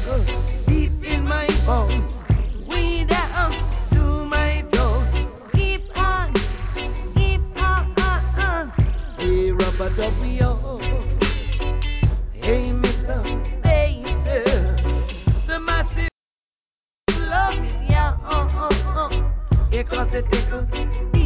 tickle deep in my bones, way down to my toes. Keep on, keep on. Hey, rubber W. Hey, Mr. Baser, the massive love, yeah, it cause it tickle